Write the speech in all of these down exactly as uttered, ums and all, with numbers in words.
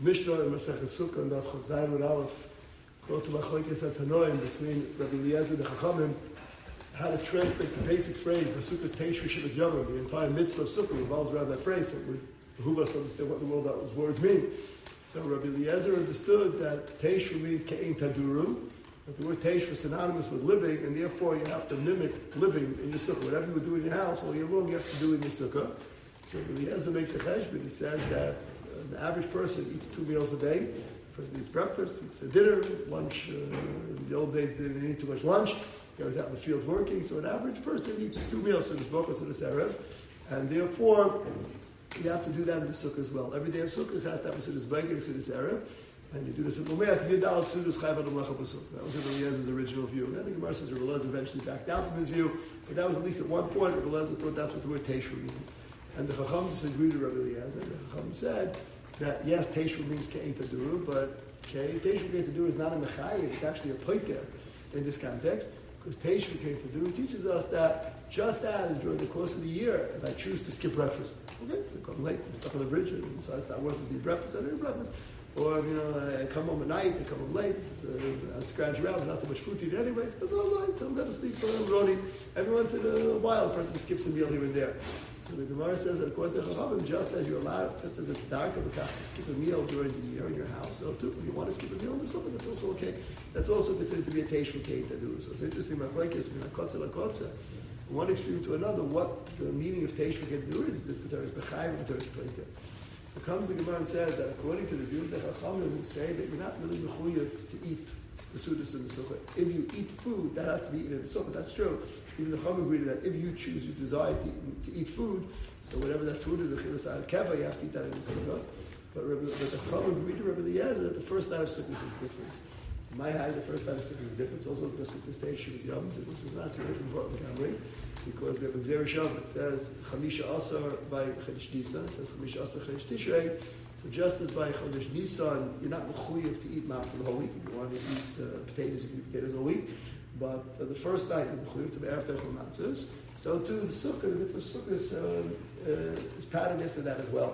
Mishnah in Masechet Sukkah and Daf Chav Zayin with Aleph quotes a machlokes Tanoim between Rabbi Eliezer and the Chachamim how to translate the basic phrase V'sukkos Teishu Shivas Yomim. The entire mitzvah of Sukkah revolves around that phrase, so it would behoove us to understand what in the world those words mean. So Rabbi Eliezer understood that Teishu means Ke'in Taduru, that the word Teishu is synonymous with living, and therefore you have to mimic living in your Sukkah. Whatever you would do in your house, all year long you have to do in your Sukkah. So Rabbi Eliezer makes a cheshbon. He says that an average person eats two meals a day. The person eats breakfast, eats a dinner, lunch. Uh, in the old days, they didn't eat too much lunch. He goes out in the fields working. So an average person eats two meals in his bokas and his erev. And therefore, you have to do that in the sukkah as well. Every day of sukkah has to have a sudas b'eged, a sudas erev. And you do this in the Lumeach, you dal sudas chayv ad l'mlecha b'sukkah. That was Rabbi Eliezer's original view. And I think Gemara says Rabbi Eliezer eventually backed down from his view. But that was at least at one point, Rabbi Eliezer thought that's what the word teishu means. And the Chacham disagreed with Rabbi Eliezer. The Chacham said that yes, Teishu means Ke'in Taduru, but okay, Teishu Ke'in Taduru is not a Mechayiv, it's actually a Poiter in this context, because Teishu Ke'in Taduru teaches us that just as during the course of the year, if I choose to skip breakfast, okay, I come late, I'm stuck on the bridge, and decide it's not worth it to eat breakfast, I don't eat breakfast. Or, you know, I come home at night, I come home late, I scratch around, there's not too much food to eat anyway, so it's all right, so I'm going to sleep for a little roni. Every once in a while, a person skips a meal here and there. So the Gemara says that according to Chachamim, just as you're allowed, just as it's dark of a to skip a meal during the year in your house, so too, if you want to skip a meal in the sukkah, that's also okay. That's also considered to be a teishu kein tadu. So it's interesting, machlokes, min hakotza lakotza. From one extreme to another, what the meaning of teishu kein tadu is, is it B'teres b'chayim or B'teres b'teres. So comes the Gemara and says that according to the view of the Chachamim, who say that you're not really mechuyev to eat the sudas in the sukkah. If you eat food, that has to be eaten in the sukkah. That's true. Even the Chachamim agree that if you choose, you desire to eat, to eat food, so whatever that food is, the chilas al keva, you have to eat that in the sukkah. But, Rabbi, but the Chachamim agree to Rabbi Eliezer that the first night of sukkah is different. So my high, the first night of sukkah is different. It's also the sukkah stage shoes yom. So this is not so different for the family because we have a Gzera Shavah. It says chamisha asar by Chodesh Nisan. It says chamisha asar by Chodesh Tishrei. So just as by Chodesh Nisan, you're not mechuyev to eat matzah the whole week. If you want to eat uh, potatoes, you can eat potatoes all week. But uh, the first night, you're mechuyev to be after matzahs. So too, the sukkah, the mitzvah sukkah is, uh, uh, is patterned after that as well.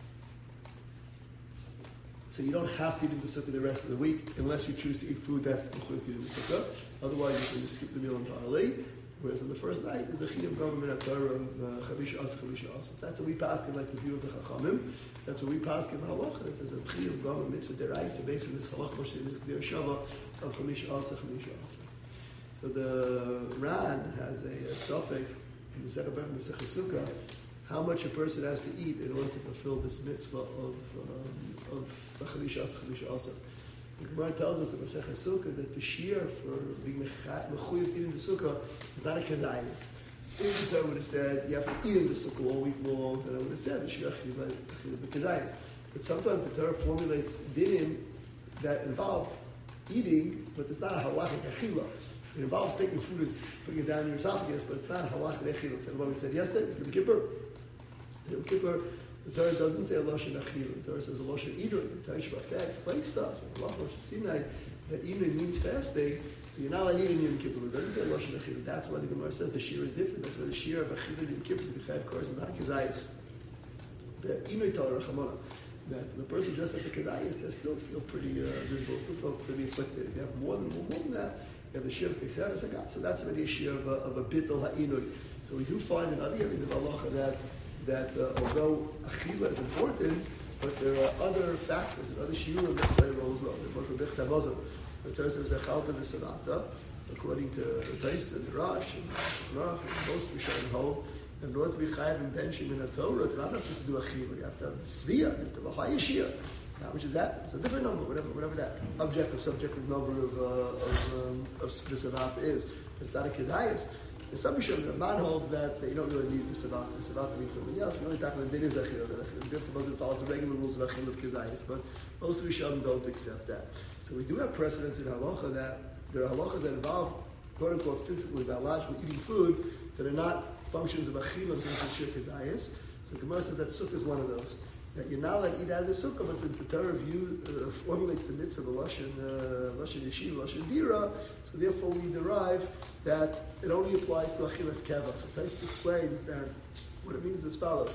So you don't have to eat in the sukkah the rest of the week unless you choose to eat food that's mechuyev to eat in the sukkah. Otherwise, you can just skip the meal entirely. Whereas on the first night is a chiyuv government at Torah of chavish as chavish as. That's what we pass in like the view of the Chachamim. That's what we pass in the halacha. That there's a chiyuv government mitzvah deraisa based on this halacha which is Gzera Shavah of chavish as chavish as. So the Ran has a, a suffix in the second part of the Masechet Sukkah how much a person has to eat in order to fulfill this mitzvah of um, of chavish as chavish as. The Gemara tells us in Masechet Sukkah that the shear for being mechuyev to eat in the sukkah is not a kezayis. If the Torah would have said you have to eat in the sukkah all week long, then I would have said the shear chiyuv kezayis. But sometimes the Torah formulates dinim that involve eating, but it's not a halachic achila. It involves taking food as putting it down in your esophagus, but it's not a halachic achila. It's what we said yesterday. Yom Kippur, Yom Kippur. The Torah doesn't say a lashon achila. The Torah says a lashon idun. The Torah Shabbat explains stuff. That idun means fasting, so you're not allowed to eat in Yom Kippur. It doesn't say a lashon achila. That's why the Gemara says the shir is different. That's why the shir of achila in Yom Kippur, the chayv course, is not a kezayis. The idun Torah chamana. That when a person just has a kezayis, they still feel pretty uh, visible, still feel pretty afflicted. If you have more than more than that, you have the shir of kesef sagat. So that's already a shir of a, of a bittul ha'inui. So we do find in other areas of halacha that. that uh, although achila is important, but there are other factors and other shiurim that play a role as well. The Torah says v'chalta v'sanata. So according to Tais and Rash and Rach and most Rishonim hold, in order to be chayav and benching in the Torah, it's not enough just to do achila. You have to have svia, you have to have a high yeshia. Now, which is that? It's a different number, whatever, whatever that objective, subjective number of uh, of, um, of the sanata is. It's not a kezayis. There's some Rishonim, the man holds that you don't really need the Savata. The Savata means something else. We only talk about the din is Achil. The supposed to follow the regular rules of Achil of Kezayis, but most Rishonim don't accept that. So we do have precedents in halacha that there are halachas that involve, quote unquote, physically, biologically eating food that are not functions of Achil and things of Shir Kezayis. So Gemara says that sukkah is one of those. That you're not allowed to eat out of the sukkah, but since the Torah view uh, formulates the mitzvah of lashon uh, lashon yeshiva, lashon dira, so therefore we derive that it only applies to achilas keva. So Tais explains that what it means is as follows: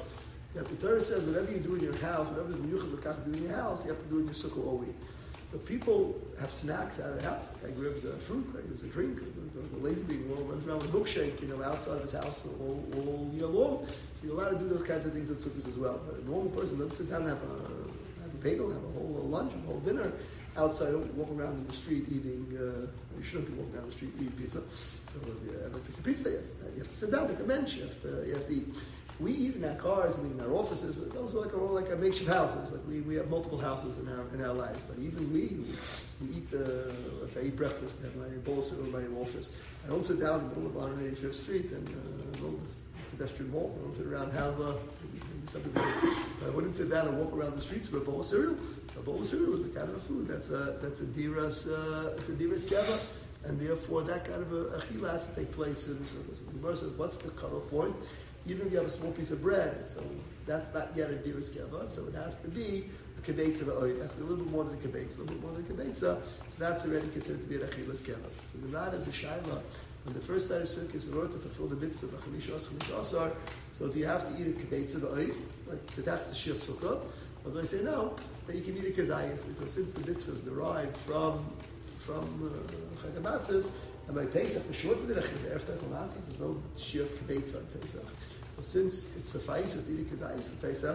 That the Torah says whatever you do in your house, whatever you do in your house, you have to do in your sukkah all week. So people have snacks out of the house. Guy grabs a fruit, guy grabs a drink. The lazy being well runs around with a milkshake, you know, outside of his house all, all year long. So you're allowed to do those kinds of things at sukkahs as well. But a normal person doesn't sit down and have a, have a bagel, have a whole lunch, a whole dinner outside. Don't walk around in the street eating. Uh, you shouldn't be walking down the street eating pizza. So if you have a piece of pizza, you have to sit down like a mensch. You have to, you have to eat. We eat in our cars and in our offices, but those are like all like our makeshift houses. Like we, we have multiple houses in our in our lives. But even we, we, we eat the let's say I eat breakfast and have my bowl of cereal in my office. I don't sit down in the middle of one hundred eighty-fifth Street and uh, go to the pedestrian walk. I don't sit around and have uh, something. I wouldn't sit down and walk around the streets with a bowl of cereal. So a bowl of cereal is the kind of a food that's a that's a diras uh, it's a diras keva. And therefore, that kind of a achila has to take place in the circus. The Gemara says, what's the cutoff point? Even if you have a small piece of bread, so that's not yet a diras keva, so it has to be a kibetza v'oid. It has to be a little bit more than a kibetza, a little bit more than a kibetza, so that's already considered to be an achilas keva. So the Rad has a shaila. When the first night of circus, in order to fulfill the mitzvah, v'chamisha asar, chamisha asar, so do you have to eat a kibetza v'oid? Like, because that's the shir sukkah. Or do I say no? That you can eat a kazayas, because since the mitzvah is derived from from Chag HaMatzos, and by Pesach, the shorts of the Rechim, after Chag HaMatzos, there's no shir of kibetza on Pesach. So since it suffices to eat a kazayas in Pesach,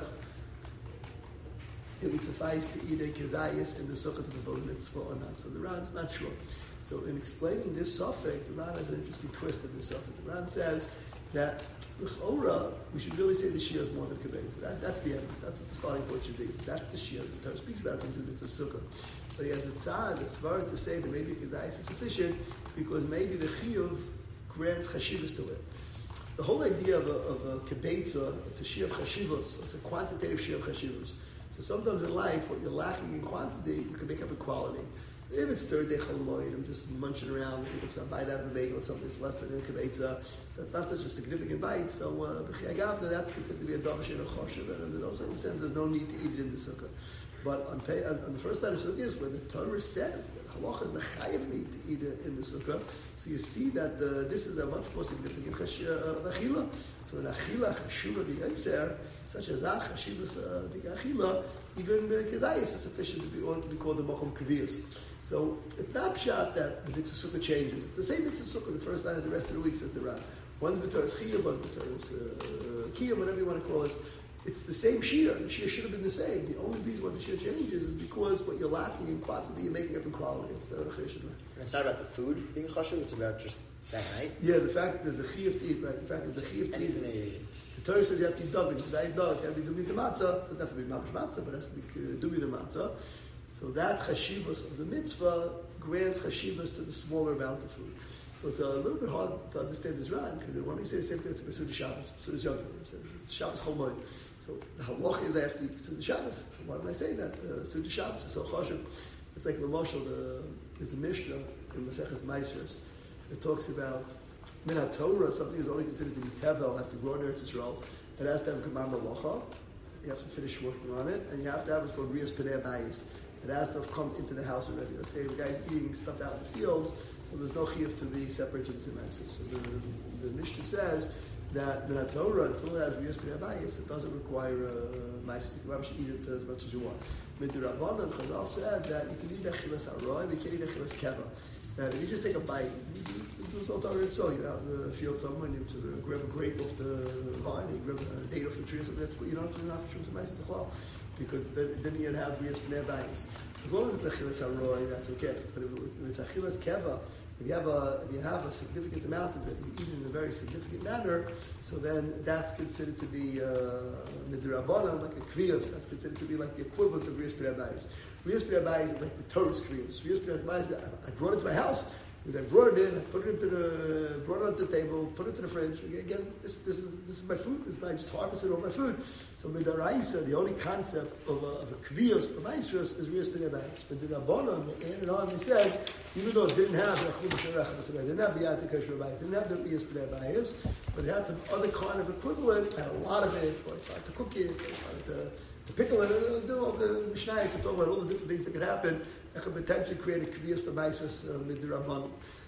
it would suffice to eat a kazayas in the sukkah to the vote mitzvah or not. So the Ran's not sure. So in explaining this suffix, the Ran has an interesting twist of this suffix. The Ran says that l'chora, we should really say the shir is more than kibetza. That, that's the evidence. That's what the starting point should be. That's the shir. The Torah speaks about it in the mitzvah sukkah. But he has a tzad, a svara to say that maybe kazayas is sufficient because maybe the chiyuv grants chashivas to it. The whole idea of a, of a kibetza, it's a shir of chashivas. It's a quantitative shir of chashivas. So sometimes in life, what you're lacking in quantity, you can make up in quality. So if it's third day chalamoid, I'm just munching around, I'm bite out of a bagel or something that's less than a kibetza, so it's not such a significant bite. So b'chiyag avda, that's considered to be a davash and a choshev, and under those circumstances, there's no need to eat it in the sukkah. But on, pay, on, on the first night of sukkah is where the Torah says that halacha is mechayev me to eat it in the sukkah. So you see that uh, this is a much more significant achila. Uh, so an achila chashuva b'yotzer, such as ach chashivas achila, even kazayas is sufficient to be or to be called the makom kaviyas. So it's not pshat that the mitzvah sukkah changes. It's the same mitzvah sukkah the first night as the rest of the week, says the Ran. One's b'Torah is chiyuv, one's b'Torah is uh, kiyuv, whatever you want to call it. It's the same shir. The shir should have been the same. The only reason why the shir changes is because what you're lacking in quantity, you're making up in quality. It's the chesed. It's not about the food being chashuv, it's about just that night? Yeah, the fact that there's a chiyuv to eat, right? The fact there's a chiyuv to Anything eat. The Torah says you have to eat duggan. Because I know it's got to be dumi the matzah. It doesn't have to be mamash matzah, but it has to be uh, dumi the matzah. So that chashivas of the mitzvah grants chashivas to the smaller amount of food. So it's a little bit hard to understand this Ran, because when we say the same thing, it's a Suda Shabbos, Suda Yom Tov, it's Shabbos Chol Moed. So the halach is I have to eat Suda Shabbos. So why did I say that? Uh, Suda Shabbos is so chashuv. It's like the Mashal, the, there's a Mishnah in Maseches Maasros that talks about Min HaTorah, something is only considered to be tevel, has to grow in Eretz Yisrael. It has to have a Gemar Malacha. You have to finish working on it, and you have to have what's called Rias Pnei Bayis. It has to have come into the house already. Let's say the guy's eating stuff out in the fields, so there's no chiyuv to be separated into Maasros. So the, the, the Mishnah says that Min HaTorah, until it has Rias Pnei Bayis, it doesn't require uh, Maasros. You can eat it as much as you want. Midrabanan, Chazal said that you can eat achilas aroi, but you can eat achilas keva. That if you just take a bite, you do, you do so so you're out in the field somewhere, and you to grab a grape off the vine, you grab a date off the tree or something, that's what you don't have to do not to choose a nice because then, then you'd have Rias Pnei Bayis. As long as it's achilas aroi, that's okay. But if it's achilas keva, if you have a if you have a significant amount of it, you eat it in a very significant manner, so then that's considered to be midrabanan, uh, like a kriyos. That's considered to be like the equivalent of Rias Pnei Bayis. Rias Pnei Bayis is like the Torah's kriyos. Rias Pnei Bayis, I brought it to my house. Because I brought it in, I put it into the, brought it onto the table, put it into the fridge. Again, this, this is this is my food. This is my, I just harvested all my food. So midaraisa, the only concept of a, of a kviyos, the maestros, is Rias Pnei Bayis. But the Rabbanon, they added on, they said, even though it didn't have it didn't have B'yat Kasher Bayis, didn't have the Rias Pnei Bayis, but it had some other kind of equivalent, had a lot of it, or I started to cook it, or I started to, to pickle it, and do all the Mishnayos, and talk about all the different things that could happen that could potentially create a kviyos, the maestros, uh, midrabanon.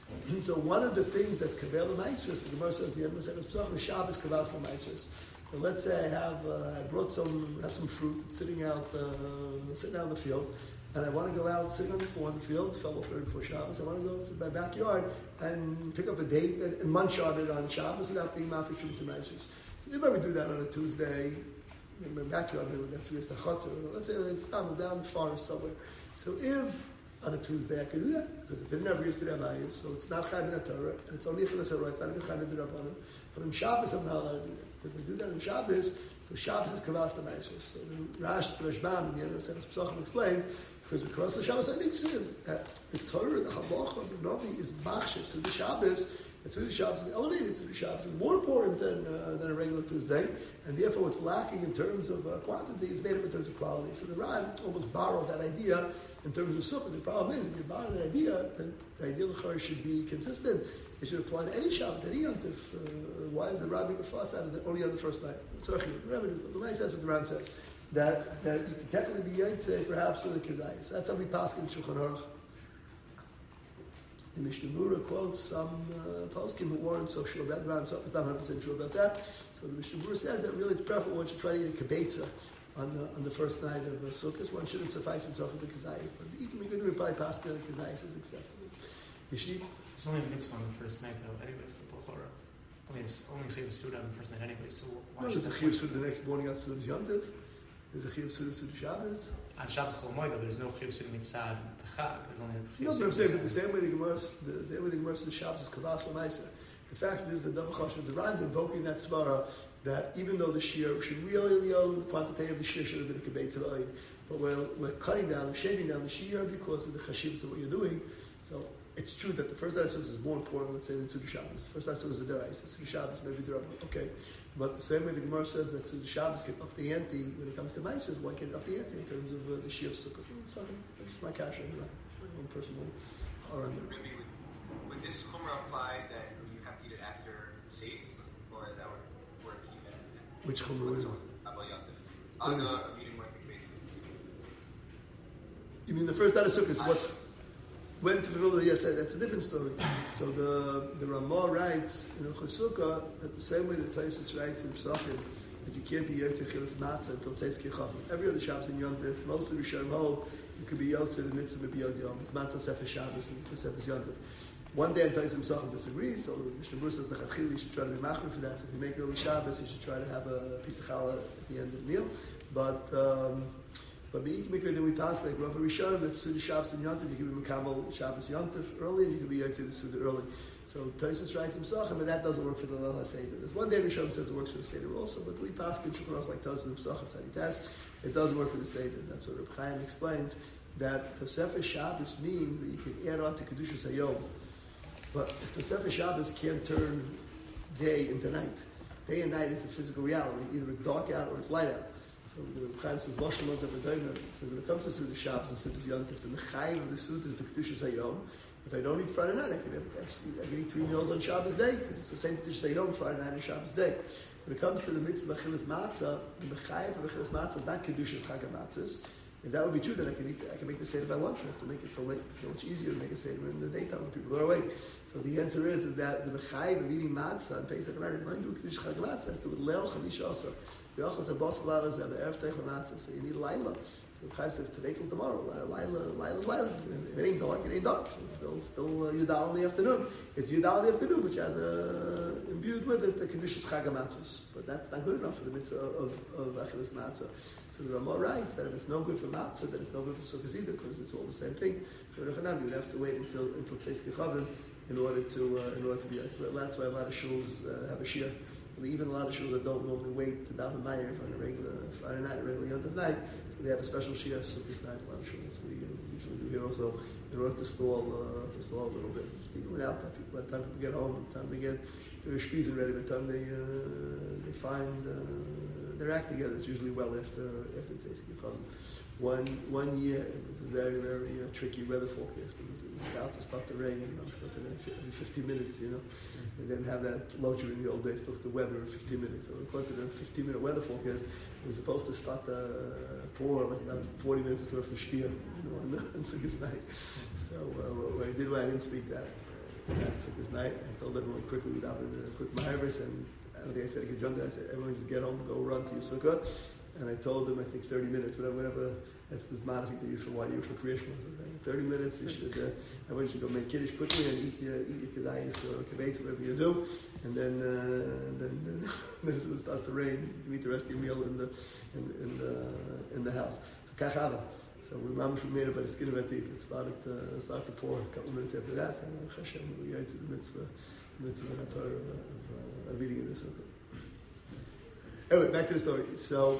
So one of the things that's Kabbalah Maestros, the Gemara says, the end of the Pesach, is Shabbos Kavas Maestros. So let's say I have, uh, I brought some, have some fruit sitting out, uh, sitting out in the field, and I want to go out, sitting on the floor in the field, fell off before Shabbos. I want to go to my backyard and pick up a date and, and munch on it on Shabbos without being mafresh and Maestros. So if I would do that on a Tuesday, in my backyard, maybe that's where it's a chutzah. Let's say it's down, down the forest somewhere. So if on a Tuesday I could do that, because it didn't have Riyas B'Ramayis, so it's not Chayv in a Torah, and it's only for the Sarah, it's not even Chayv in Rabbanim. But in Shabbos I'm not allowed to do that. Because we do that in Shabbos, so Shabbos is Kavas the Maestros. So the Rash, the Rashbam, in the end of the Sefer Pesachim explains, because across the Shabbos, I think that the Torah, the Halacha, the Navi is Machshav. So the Shabbos, and so the Shabbos is elevated. So the Shabbos is more important than uh, than a regular Tuesday, and therefore what's lacking in terms of uh, quantity is made up in terms of quality. So the Ran almost borrowed that idea in terms of Sukkah. The problem is, if you borrow that idea, then the ideal Chor should be consistent. It should apply to any Shabbos, any Yontif. Uh, why is the Rabbi fast out of it only on the first night? So the Ran says what the Ran says, that that you could definitely be Yotze perhaps with the Kezayis. So that's how we pass in Shulchan Aruch. The Mishnah Berurah quotes some uh, poskim who weren't so sure about that. I'm not one hundred percent sure about that. So the Mishnah Berurah says that really it's preferable one should try to eat a kibetza on the, on the first night of uh, Sukkot. One shouldn't suffice himself with the kazayis. But you can be good to probably pass the kazayis is acceptable. Yeshib? It's only a mitzvah on the first night though, anyways, for Pochora. I mean, it's only Chiv Suda on the first night anyway, so why no, should there's a Chiv Suda the next morning on Suda's Yontif. There's a Chiv Suda Suda Shabbos. On Shabbos Chol Moed, there's no Chiv Suda Mitzvah Chag. There's only a Chiv No, but I'm saying that the same way the Gemara, the same way the Gemara says Shabbos is Kavas L'Maisa. The fact that this is the double chashav, the Ran's invoking that svara that even though the shear should really, the quantity of the shear should have been a kibetz of but we're, we're cutting down, shaving down the shear because of the chashivas of what you're doing. So it's true that the first night of Sukkot is more important, let's say, than Sukkot Shabbos. The first night of Sukkot is the Derais, Sukkot Shabbos, maybe the Rabbi. Okay. But the same way the Gemara says that Sukkot Shabbos can up the ante when it comes to Maaseh, why can't it up the ante in terms of uh, the shear of Sukkot? So that's my cash anyway, my own personal R M. Maybe would, would this Chumrah apply that you have to eat it after Seis, or is that where it keeps it? Which Chumrah is it? On the meeting like basic. You mean the first night of Sukkot? What? When to fulfill the yes, that's a different story. So the the Ramah writes in Chosukah that the same way the Taisus writes in Pesachim that you can't be Yotze Chilas Matzah until Tzeiz Kechavim. Every other Shabbos in Yom Tov, mostly Rishon hold, you could be Yotze the Mitzvah B'Yod Yom. It's Matan Sefer Shabbos and the Sefer Yom Tov. One day Taisus Pesachim disagrees, so Mishnah Berurah says the Chachil you should try to be machmir for that. So if you make early Shabbos, you should try to have a piece of challah at the end of the meal. But um, But Meikimikar, then we pass like Rav Rishon that Suda Shabbos and Yontif, you can be Mekabel Shabbos Yontif early, and you can be Yotze the Suda early. So Taisus writes in Pesachim, and that doesn't work for the Lala Seder. There's one day Rishon says it works for the Seder also, but we pass in Shulchan Aruch like Taisus and Pesachim Tzaditas, it doesn't work for the Seder. That's what Reb Chaim explains, that Tosefes Shabbos means that you can add on to Kedushas Hayom. But if Tosefes Shabbos can't turn day into night, day and night is the physical reality. Either it's dark out or it's light out. So the Chaim says, Moshe Moshe V'Doyna, says when it comes to Suda Shabbos and Suda Yontif, the Mechayiv of the Suda is the Kedushas Hayom. If I don't eat Friday night, I can have actually, I can eat three meals on Shabbos day, because it's the same Kedushas Hayom, Friday night and Shabbos day. When it comes to the Mitzvah Achilas Matzah, the Mechayiv of Achilas Matzah is not Kedushas Chag HaMatzahs. If that would be true, then I can eat. I can make the Seder by lunch. I have to make it so late. It's so much easier to make a Seder in the daytime when people are awake. So the answer is, is that the Mechayiv of eating Matzah and Pesach America is not do Kedushas Chag HaMatzah, has to do with Leil Chamisha also. So you need a Laila. So Chaim says today till tomorrow. Laila, Laila's Laila. If it ain't dark, it ain't dark. So it's still still uh, Yudal in the afternoon. It's Yudal in the afternoon, which has uh, imbued with it the Kedushas Chag HaMatzos. But that's not good enough for the mitzvah of of Achilas Matzah. So the Ramah writes that if it's no good for Matzah, then it's no good for Sukkot either, because it's all the same thing. So you would have to wait until until Tzeiz Kechavim in order to uh, in order to be. That's why a lot of shuls uh, have a shir. Even a lot of shuls that don't normally wait to daven Meir on a regular Friday night, a regular Yom Tov night, so they have a special shir Sukkot night. A lot of shuls we uh, usually do here also in order to stall uh, to stall a little bit. Even without that, people, by the time people get home, by the time they get their spiesen ready, by the time they uh, they find uh, their act together, it's usually well after after Tzeiz Kechavim. One one year, it was a very very uh, tricky weather forecast. It was, it was about to start to rain, you know, every fifteen minutes, you know. They didn't have that luxury in the old days to look at the weather in fifteen minutes. So according to the fifteen minute weather forecast, it was supposed to start to uh, pour like about forty minutes before the Shkia, you know, on, on Sukkot night. So uh, what I did, why I didn't speak that. That's this night. I told everyone quickly without a quick mahavers, and I don't think I said a good jump. I said everyone just get home, go run to your sukkah. And I told them I think thirty minutes, whatever, whatever. That's the zman I think they use for why you for creation. thirty minutes. You should uh, everyone should go make kiddush quickly and eat your eat your kedayis or kibbutz, whatever you do, and then uh, and then uh, then as it starts to rain, you can eat the rest of your meal in the in, in the in the house. So kachava. So we mamish we made it by the skin of our teeth. It started uh, started to pour a couple minutes after that. And uh, Hashem, we got to the mitzvah, the mitzvah of Torah of, uh, of eating in the sukkah. Anyway, back to the story. So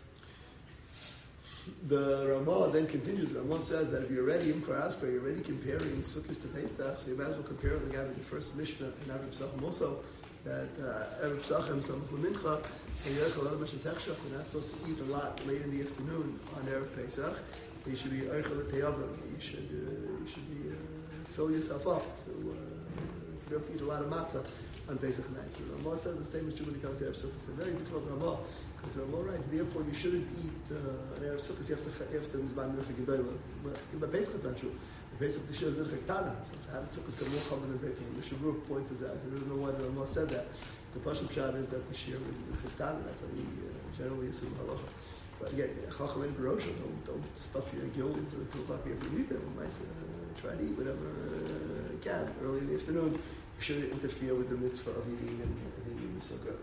the Ramah then continues. The Ramah says that if you're already in Karaska, you're already comparing sukkahs to Pesach, so you might as well compare the guy with the first Mishnah in Erev Pesachim also, that uh, Erev Pesachim, Samach L'Mincha, and you're not supposed to eat a lot late in the afternoon on Erev Pesach. You should be Eichel Teyavim. You should uh, you should be uh, fill yourself up to, uh, to be able to eat a lot of matzah on Pesach night. So the Ramah says the same is true when it comes to Erev Sukkot. It's a very difficult Ramah because the Ramah writes therefore you shouldn't eat uh, on Erev Sukkot. You have to you have to mizban mincha gedolah. But Pesach is not true. The Pesach the shir is mincha ketana. So having Sukkot is more common than Pesach. The Shavur points us out. So there is no why the Ramah said that. The Pashut Pshat is that the shir is mincha ketana. That's how we uh, generally assume halacha. But again, Chacham and Barosha, don't, don't stuff your gills until o'clock after you eat them. Nice, uh, try to eat whatever uh, you can early in the afternoon. You shouldn't interfere with the mitzvah of eating and, and eating the sukkah.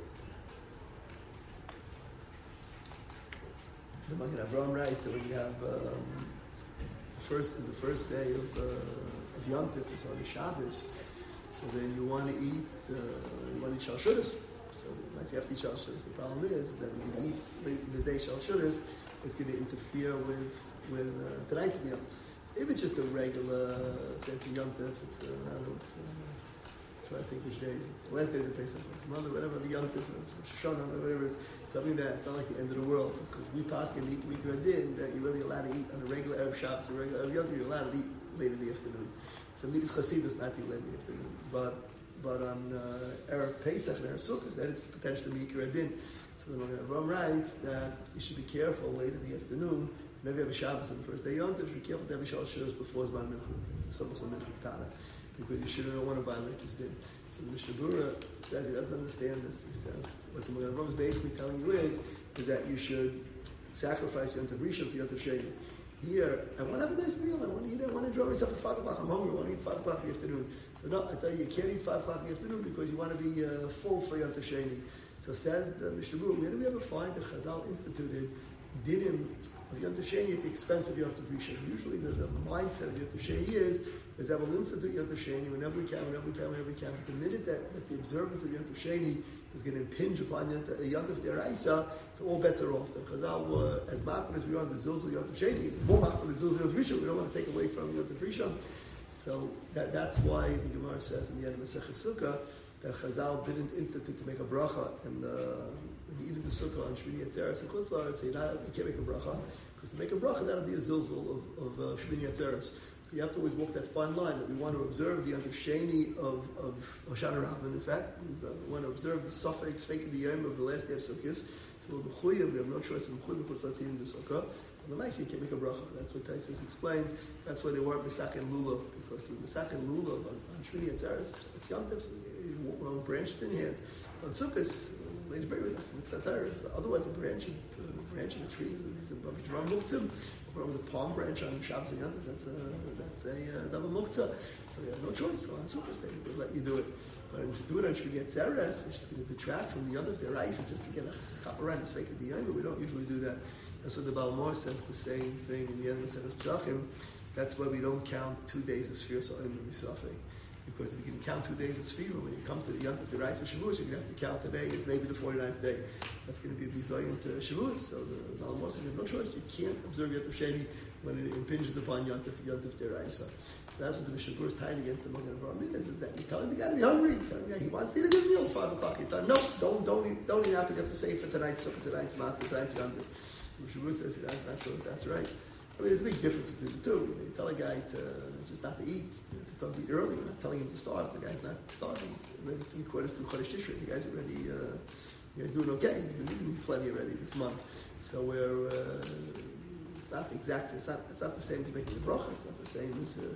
The Magen Avraham writes that when you have um, the first the first day of, uh, of Yom Tov is on the Shabbos, so then you want to eat uh, you want to eat Shalshudas. So unless you have to eat Shal Shudas, the problem is, is that when you eat late in the day Shal Shudas, it's going to interfere with with uh, tonight's meal. So if it's just a regular, say it's a Yom Tov, it's uh, I don't know, it's uh, I'm trying to think which days. It's the last days of Pesach, it's Monday, whatever the Yom Tov, Shoshana, whatever it is, something that it's not like the end of the world because we pass in the week Radin that you're really allowed to eat on a regular Erev Shabbos, a regular Erev Yom Tov, you're allowed to eat late in the afternoon. It's a mitzvah Chassidus not to eat late in the afternoon, but. But on uh, Erev Pesach and Erev Sukkot, that it's potentially Mikra Din. So the Magen Avraham writes that you should be careful late in the afternoon. Whenever you have a Shabbos on the first day Yom Tov, you should be careful to have a Shal Shudas before Zman Mincha, Samach L'Mincha Ketana, because you shouldn't want to violate this din. So the Mishnah Berurah says he doesn't understand this. He says what the Magen Avraham is basically telling you is, is that you should sacrifice Yom Tov Rishon for Yom Tov Sheni. Here, I want to have a nice meal. I want to eat. I want to enjoy myself at five o'clock. I'm hungry. I want to eat five o'clock in the afternoon. So no, I tell you, you can't eat five o'clock in the afternoon because you want to be uh, full for Yom Tov Sheni. So says the Mishnah Berurah, where do we ever find that Chazal instituted dinim of Yom Tov Sheni at the expense of Yom Tov Rishon? Usually, the, the mindset of Yom Tov Sheni is is that we'll institute Yom Tov Sheni whenever we can, whenever we can, whenever we can. But the minute that, that the observance of Yom Tov Sheni is going to impinge upon Yom Tov Deraisa, so all bets are off. The Chazal were as machmir as we are on the Zilzul Yom Tov Sheni, more machmir the Zilzul Yom Tov Rishon. We don't want to take away from Yom Tov Rishon. So that, that's why the Gemara says in the end of Masechah Sukkah that Chazal didn't institute to make a bracha and uh, when you eat in the Sukkah on Shmini Atzeres and Chutz La'aretz, say you can't make a bracha because to make a bracha that'll be a Zilzul of, of uh, Shmini Atzeres. So you have to always walk that fine line that we want to observe the Yom Tov Sheni of of Hoshana Rabbah. In fact, we want to observe the suffix, fake the yom of the last day of Sukkot. So we're mechuyev. We have no choice. We're mechuyev b'chutz in the Sukkah. The nice you can't make a bracha. That's what Taisus explains. That's why they weren't Misach and Lulav because through Misach and Lulav on, on Shmini Atzeres, it's Yom Tov. You walk around with branches in your hands. So on Sukkot, let's bury with us. It's Atzeres. Otherwise, a branch of uh, branch of a tree is a Ram Muktzim. With a palm branch on Shabbos and Yom Tov, that's a that's a double uh, muktzah. So you have no choice. So on Sukkot they would let you do it, but to do it on Shmini Atzeres, which is going to detract from the Yom Tov Deraisa, just to get a chaperan to fake the yom, but we don't usually do that. That's what the Balmor says. The same thing in the end of Masechtas Pesachim. That's why we don't count two days of Sfir Sa'im and Misafei. Because if you can count two days of Sfira, when you come to the Yom Tov Deraisa Shavuos, you're going to have to count today as maybe the forty-ninth day. That's going to be a bizayin to Shavuos. So the Balmor says, you have no choice. You can't observe Yom Tov Sheni when it impinges upon Yom Tov, Yom Tov Deraisa. So that's what the Mishnah Berurah is tying against the Magen Avraham is, is that you tell him the guy to be hungry. You tell him, yeah, he wants to eat a good meal at five o'clock. You tell him, no, don't, don't eat, don't eat after you have to save for tonight, so for tonight's matzah, tonight's Yom Tov. So Mishnah Berurah says, that's not sure if that's right. I mean, there's a big difference between the two. You tell a guy to just not to eat, you know, to come to eat early. We're not telling him to starve. The guy's not starving. It's already three quarters through Chodesh Tishrei. The guy's already, uh, the guy's doing okay. He's been eating plenty already this month. So we're, uh, it's not exact. It's not. It's not the same to making the bracha. It's not the same as uh,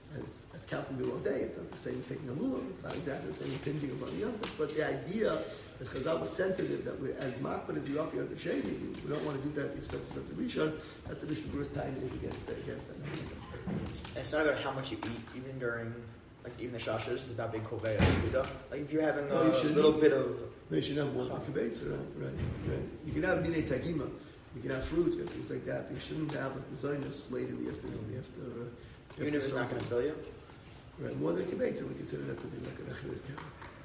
as, as counting the wrong day. It's not the same as taking a lulav. It's not exactly the same as pinching of money. But the idea that Chazal was sensitive that we, as makbid as we offer Yom Tov Sheni, we don't want to do that at the expense of Yom Tov Rishon, that the Mishnah Berurah's time is against that. Against that. And it's not about how much you eat, even during, like even the shashas, it's about being kovei suda. Like if you're having No, a you little eat- bit of, No, you should have one kibbutz, right? Right, right. You can have minei tagima. You can have fruit and things like that. But you shouldn't have like mezainis late in the afternoon. You have to. Uh, you even have if to it's not going to fill you. Right, more than kibbutz, we consider that to be like an achilas kameh.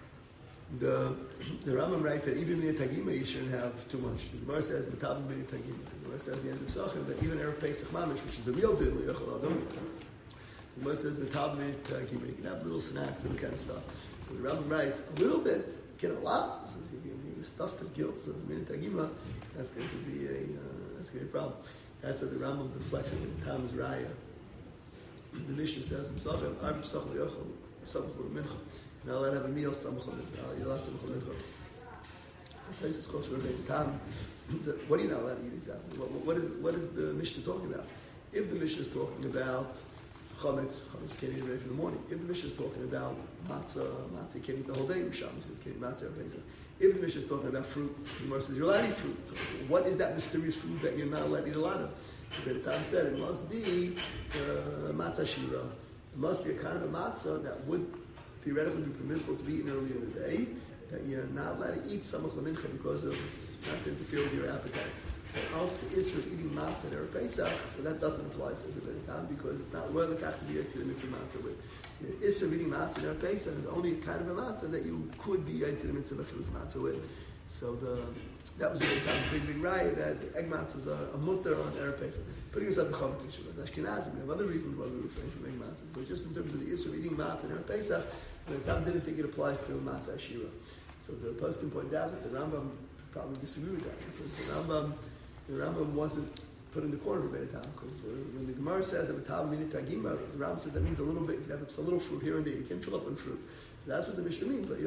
The the Rambam writes that even minei tagima you shouldn't have too much. The Gemara says metabim minei tagima. The Gemara says at the end of Sachem that even erev Pesach mamish, which is the real deal, yachol adam. The Gemara says metabim minei tagima. You can have little snacks and kind of stuff. So the Rambam writes a little bit, you get a lot. So if you give the stuff to the guilt, so the minei tagima, that's going to be a uh, that's going to be a problem. That's at the Rambam deflection in the Tam's Raya. The Mishnah says, "M'sachem ar b'sach le'yochel samachol mincha." You're not allowed to have a meal samachol mincha. You're allowed to samachol mincha. It's a place that's called Shurei Tam. What are you not allowed to eat exactly? What, what is what is the Mishnah talking about? If the Mishnah is talking about chametz, chametz can't eat it ready for the morning. If the Mishnah is talking about matzah, matzah you can't eat the whole day. Misham says can't eat matzah or Pesach. If the Mishnah is talking about fruit, the Gemara says you're allowed to eat fruit. What is that mysterious fruit that you're not allowed to eat a lot of? The Tam said it must be uh, matzah shira. It must be a kind of a matzah that would theoretically be permissible to be eaten earlier in the day, that you're not allowed to eat samach lemincha because of not to interfere with your appetite. But also the issue of eating matzah and Erev Pesach, so that doesn't apply to the Tam because it's not where the kach to be eaten the mitzvah matzah with. The issue of eating matzah and Erev Pesach is only kind of a matzah that you could be eaten the mitzvah matzah with. So the that was a big, big, big riot that the egg matzahs are a mutter on Erev Pesach. Putting aside the chametz issue, as Ashkenazim, we have other reasons why we refrain from egg matzahs, but just in terms of the issue of eating matzah and Erev Pesach, the Tam didn't think it applies to matzah shira. So the poskim pointed out that the Rambam probably disagree with that because the Rambam, the Rambam wasn't put in the corner of Beit Tam because when the Gemara says that Tam minit tagima, the Rambam says that means a little bit. You can have a little fruit here and there. You can fill up on fruit. So that's what the Mishnah means. Like,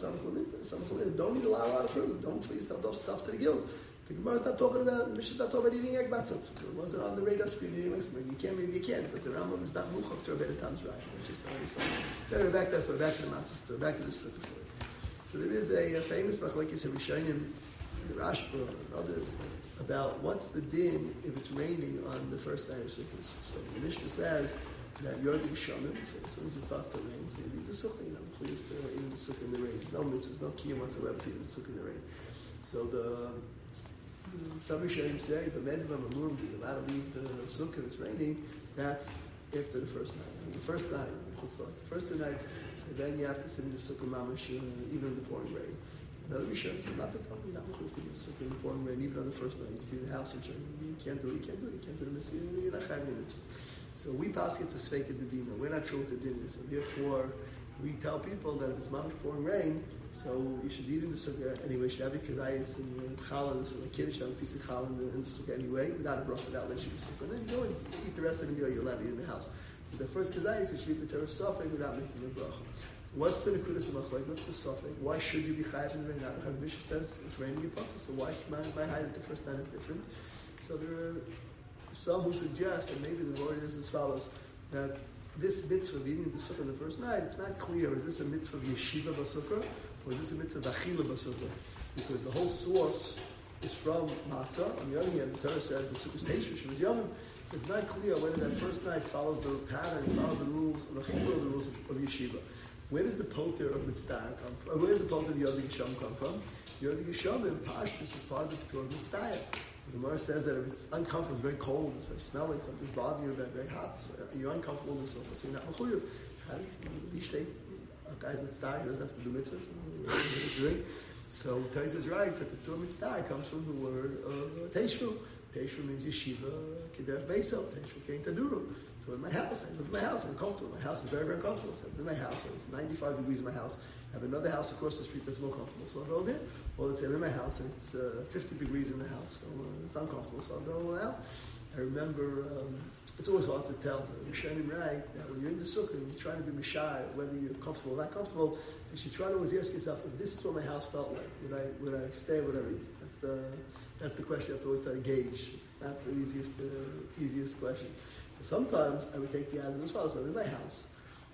don't eat a lot, a lot of fruit. Don't fill yourself up stuff to the gills. The Gemara is not talking about, the Mishnah is not talking about eating egg matzah. It wasn't on the radar screen eating egg matzah. You can, maybe you can, but the Rambam is not muchach to Rebbe Tam's right. It's just only something. So we're back, that's why back to the matzah story, back to the sukkah story. So there is a, a famous machlokes of Rishonim, the Rashba and others, about what's the din if it's raining on the first night of Sukkot. So the Mishnah says that you're the Shamim, so as soon as it starts to rain, so you leave the sukkah, you know, you have to eat the sukkah in the rain. There's no mitzvah, there's no kiyum whatsoever to eat the sukkah in the rain. So the some Rishonim say the men of Amurim, you're allowed to leave the sukkah, it's raining, that's after the first night. And the first night, the first two nights, so then you have to sit in the sukkah mamash, even in the pouring rain. Another Rishonim say, not the you're not mechuyev to leave the sukkah in the pouring rain, even on the first night. You see the house and you can't do it, you can't do it, you can't do the mitzvah, you're not chayv the mitzvah. So we pass it to Sveik and the Dina. We're not sure what the din is. So therefore, we tell people that if it's mamish pouring rain, so you should eat in the sukkah anyway. You should have it kazayis and challah, so the kiddush have a piece of challah in the, in the sukkah anyway, without a bracha, without letting you sukkah. And then you go and eat the rest of the meal you're allowed to eat in the house. But the first kazayis, you should eat the terra sofek without making a bracha. What's the nekudas of machlok? What's the sofek? Why should you be chayav in the rain? The Mishnah says it's raining in Pata, so why should my, my height at the first time is different? So there are some who suggest, and maybe the word is as follows, that this mitzvah of eating the sukkah the first night, it's not clear, is this a mitzvah of yeshiva b'sukkah, or is this a mitzvah of achila b'sukkah? Because the whole source is from matzah. On the other hand, the Torah said the sukkah's teishush was yomim. So it's not clear whether that first night follows the patterns, follows the rules of achila, or the rules of, of yeshiva. Where does the poter of mitzvah come from? Where does the poter of Yod Yisham come from? Yod Yisham in Pashtus is part of the Torah of mitzvah. The Gemara says that if it's uncomfortable, it's very cold, it's very smelly, something's bothering you, very hot, so you're uncomfortable with yourself, so you're not mechuyev. How do you stay? A guy's mitzvah, he doesn't have to do mitzvahs. So Taisa writes that the Torah mitzvah comes from the word of Teishru. Teishru means yeshiva, kederech beisel, Teishru kein taduru. So in my house, I live in my house, I'm comfortable. My house is very, very comfortable. So I live in my house, it's ninety-five degrees in my house. I have another house across the street that's more comfortable, so I'll go there. Or let's say I'm in my house and it's uh, fifty degrees in the house, so uh, it's uncomfortable, so I'll go out. I remember, um, it's always hard to tell, the Rishonim right, that when you're in the sukkah and you're trying to be Mishai, whether you're comfortable or not comfortable, so you should try to always ask yourself, if this is what my house felt like, would I would I stay, would I leave? That's the that's the question you have to always try to gauge. It's not the easiest uh, easiest question. So sometimes I would take the attitude as follows. I'm in my house.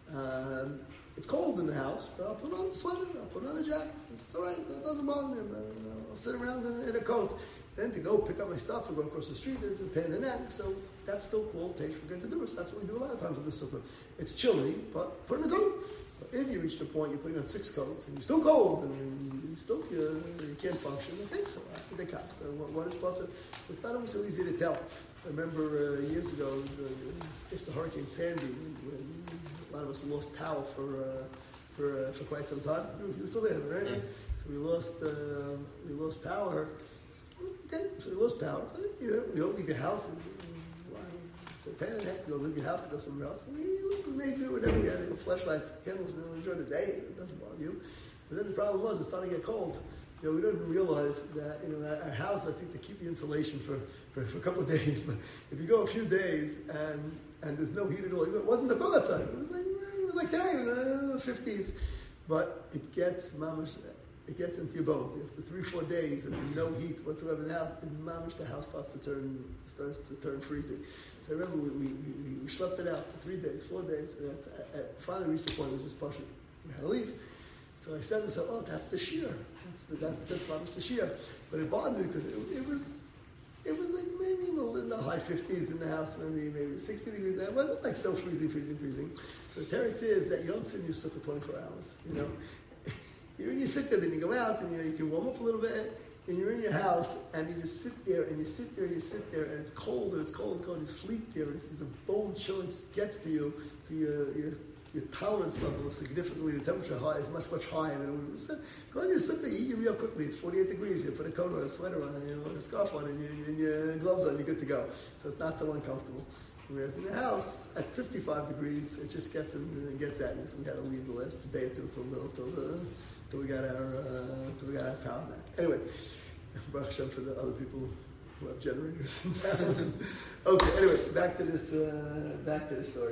Um, it's cold in the house, but I'll put on a sweater, I'll put on a jacket. It's all right, that doesn't bother me. I'll sit around in, in a coat. Then to go pick up my stuff and go across the street, it's a pain in the neck. So that's still cool. Takes for good to do it. So that's what we do a lot of times in the sukkah. It's chilly, but put in a coat. So if you reach the point you're putting on six coats and you're still cold and you still you, you can't function, okay, so after the cut. So what, what is butter? So it's not always so easy to tell. I remember uh, years ago, uh, after Hurricane Sandy, when a lot of us lost power for uh, for uh, for quite some time. You were still there, right? So we lost uh, we lost power. Okay, so we lost power. So, you know, you don't leave your house. And, uh, it's a pain in the neck to go leave your house to go somewhere else. And you may do whatever you had. You know, flashlights, candles, you know, enjoy the day. It doesn't bother you. But then the problem was it's starting to get cold. You know, we don't even realize that, you know, our, our house, I think, to keep the insulation for, for, for a couple of days. But if you go a few days and and there's no heat at all, it wasn't so cold outside. It was like, it was like today, it was in the fifties. But it gets, mamash, it gets into your bones. After three, four days and no heat whatsoever in the house, and mamash, the house starts to turn starts to turn freezing. So I remember we, we, we, we slept it out for three days, four days, and at, at, finally reached the point where it was just pushing. We had to leave. So I said to myself, oh, that's the shear. That's the, that's that's mamash the shear. But it bothered me because it, it was it was like maybe in the, in the high fifties in the house, maybe maybe sixty degrees. It wasn't like so freezing, freezing, freezing. So the teretz is that you don't sit in your sukkah twenty-four hours. You know, you're in your sukkah, then you go out and you, know, you can warm up a little bit, and you're in your house and you just sit there and you sit there and you sit there and it's cold and it's cold, it's cold. And you sleep there and it's, the bone chill just gets to you, so you you. Your tolerance level is significantly, the temperature high is much, much higher than it was. Go in your sukkah, you eat real quickly. It's forty-eight degrees. You put a coat on, a sweater on, and you know, a scarf on, and, you, and your gloves on, you're good to go. So it's not so uncomfortable. Whereas in the house, at fifty-five degrees, it just gets in and gets at you. So we had to leave the last day or two till, till, till, till we got our uh, till we got our power back. Anyway, Baruch Hashem for the other people who have generators in town. Okay, anyway, back to this uh, back to the story.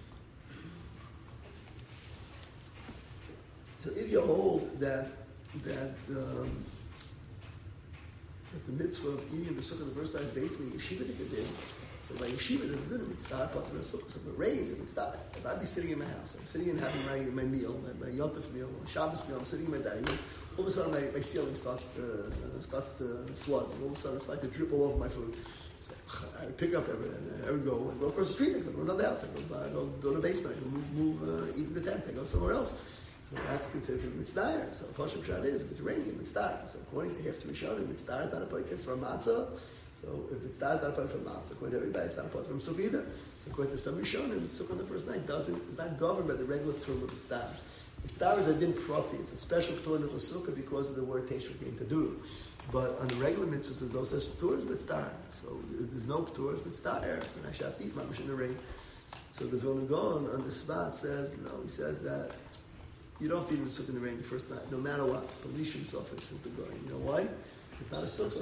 So if you hold that that, um, that the mitzvah of eating in the sukkah the first time is basically yeshiva did, so by yeshiva there's a bit of mitzvah part of the sukkah. So if it rains, it mitzvah. If I'd be sitting in my house, I'm sitting and having my, my meal, my, my yontif meal, my Shabbos meal, I'm sitting in my dining room, all of a sudden my, my ceiling starts to, uh, starts to flood, and all of a sudden it's like to drip all over my food. So I would pick up everything, I would go and go across the street, I go to another house, I go, I go, go to the basement, I go move, move uh, even the tent, I go somewhere else. So that's considered a mitzvah. So Pashup Pshat is, if it's raining, it's mitzvah. So according to Hefter Rishonim, mitzvah is not a poiket from matzah. So if mitzvah is not a poiket from matzah, according to everybody, it's not a poiket from sukkah either. So according to some Rishonim, sukkah on the first night doesn't, is not governed by the regular term of mitzvah. Mitzvah is a din prati. It's a special term of a sukkah because of the word teishuk being taduru. But on the regular mitzvahs, there's no such p'tur as mitzvah. So there's no p'tur as mitzvah. And I shall eat mamash in the rain. So the Vilna Gaon on the spot says, no, he says that you don't have to eat the sukkah in the rain the first night, no matter what. Believe himself, it says the Goy. You know why? It's not a sukkah.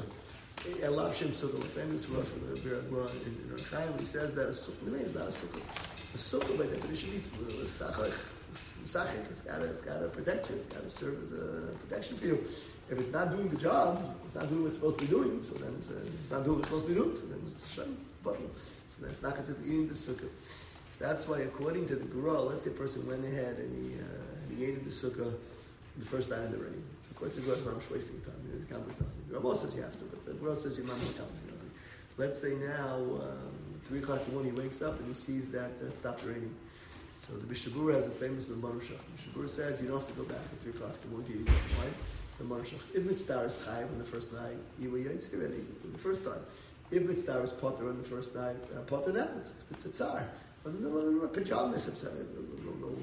I love Shem Sukkah, the famous Rosh from the Bir Agron in Rachayim. He says that a sukkah in the rain is not a sukkah. A sukkah, by definition, means sachach. Sachach, it's got it's got to protect you. It's got to serve as a protection for you. If it's not doing the job, it's not doing what it's supposed to be doing. So then it's, uh, it's not doing what it's supposed to be doing. So then it's Shem bottle. So then it's not considered eating the sukkah. So that's why, according to the Gra, let's say a person went ahead and he. Uh, He ate in the sukkah the first night in the rain. According to the Gra, I'm wasting time. The Gra says you have to, but the Gra says your mom is nothing. Let's say now, um, three o'clock in the morning, he wakes up and he sees that uh, it stopped raining. So the Bishabur has a famous Ramban Shach. Bishabur says you don't have to go back at three o'clock in the morning to eat. Why? The Ramban Shach. If it's star is chayv on the first night, you were yaitz already the first time. If it's star is potter on the first night, uh, potter now it's, it's a tsar. But no, no, no, pajamas. No, no, no,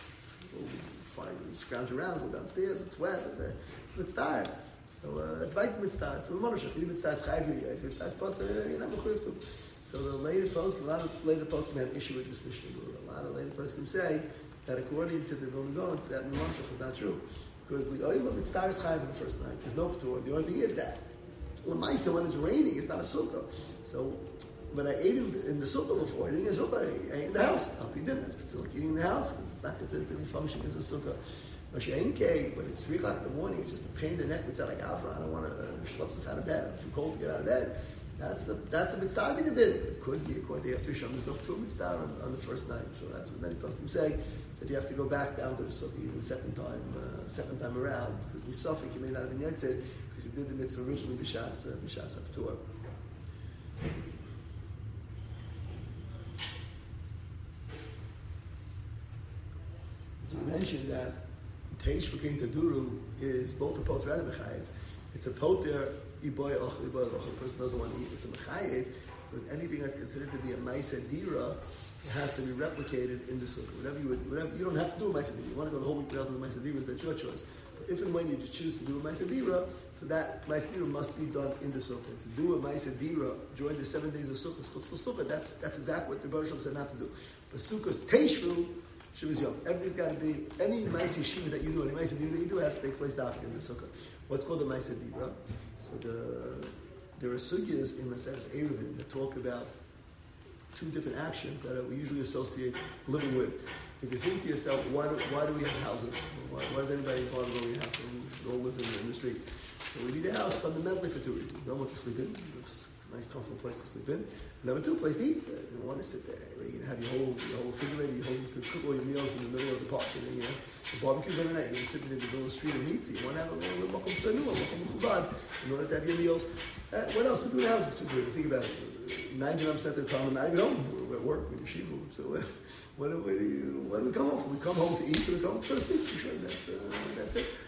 no. Fine, you scrounge around, go downstairs, it's wet, it's, uh, it's mitzvah. So uh, it's right mitzvah. So the monoshach, if mitzvah is chayv, it's mitzvah, but you're not mechuyev to. So the later post, a lot of later posts can have issue with this Mishnah. A lot of later posts can say that according to the Vilna Gaon, that monoshach is not true. Because the oil of mitzvah is chayv in the first night. There's no p'tur. The only thing is that L'maisa, when it's raining, it's not a sukkah. So when I ate in, in the sukkah before, I didn't eat in the sukkah, I ate in the house. I'll be dinner. It's still like eating in the house. It's not considered to be functioning as a sukkah. When it's three o'clock in the morning, it's just a pain in the neck. It's like, I don't want to schlep stuff out of bed. I'm too cold to get out of bed. That's a that's a mitzvah thing it did. It could be according to after Yom There's no two mitzvah on, on the first night. So that's what many poskim say, that you have to go back down to the sukkah even the second time, uh, second time around, because we suffer you may not have been yotzei because you did the mitzvah originally b'shas uh, b'shas haptur. So we mentioned that Teish V'Kein Taduru is both a poter and a mechayev. It's a poter, iboy och, iboy och. The person doesn't want to eat. It's a mechayev, because anything that's considered to be a ma'aseh dira has to be replicated in the sukkah. Whatever you would, whatever, you don't have to do a ma'aseh dira. You want to go the whole week without doing a ma'aseh dira, that's your choice. But if and when you choose to do a ma'aseh dira, so that ma'aseh dira must be done in the sukkah. To do a ma'aseh dira during the seven days of sukkah, chutz l'sukkah, that's that's exactly what the Baruch Shem said not to do. But sukkah's teishvu, Shuvas Yom. Everything's got to be, any Maaseh Shiva that you do, any Maaseh Dira that you do has to take place dafka in the sukkah. What's called the Maaseh Dira? So the, there are sugyas in Maseches Eruvin that talk about two different actions that we usually associate living with. If you think to yourself, why do, why do we have houses? Why, why does anybody bother going to a house? We all live in, in the street. So we need a house fundamentally for two reasons. Number one, to sleep in. Nice comfortable place to sleep in. Number two, place to eat. Uh, you don't want to sit there. You can have your whole your whole refrigerator. You, whole, you could cook all your meals in the middle of the park. And then, you know, the barbecues every night. You're sitting in the middle of the street and eat. So you want to have a little makom tzanua, makom mechubad, in order to have your meals. Uh, what else to do in the house? Think about it. ninety-nine percent of the time, I'm not even home. We're at work. We're in yeshiva. So uh, what, do we, what do we come home for? We come home to eat. Or we come home to sleep. Sure, that's uh, that's it.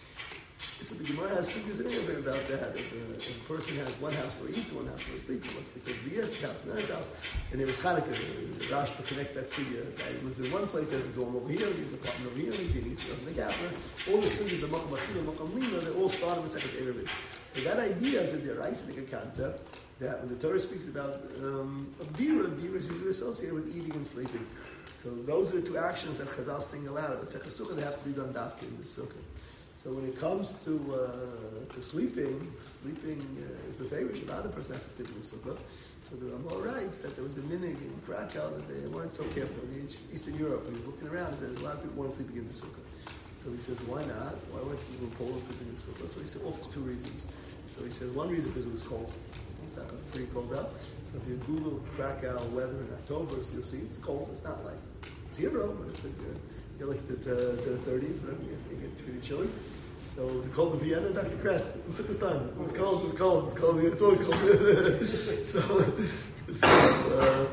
So the Gemara has sugyas in there about that. If a, if a person has one house where he eats, one house where he sleeps, what's considered B'yas house, and his house, and there was Chanukah. The Rashba connects that sugya. The guy lives in one place, has a dorm over here, he's an apartment over here, he's in East Coast, the Gafra. All the sugyas of Makam Achila, Makam Lima, they all started with Second Erevin. So that idea is a Deraisic concept that when the Torah speaks about um, of Dira, Dira is usually associated with eating and sleeping. So those are the two actions that Chazal single out. Of the Second Sukkah, they have to be done dafka in the Sukkah. So when it comes to uh, to sleeping, sleeping uh, is befavorish. Another person has to sleep in the sukkah. So the Ramah writes that there was a minig in Krakow that they weren't so careful. In Eastern Europe, he was looking around and said a lot of people weren't sleeping in the sukkah. So he says, why not? Why weren't people in Poland sleeping in the sukkah? So he said, oh, it's two reasons. So he said, one reason because it was cold. It's not pretty cold out. So if you Google Krakow weather in October, so you'll see it's cold. It's not like zero, but it's like uh, get like to, to, to the thirties, whatever. You get pretty chilly. So it was cold in Vienna, Doctor Kratz. In Sukkot time. It was cold, it was cold, it was cold. It's always cold. so, so, uh,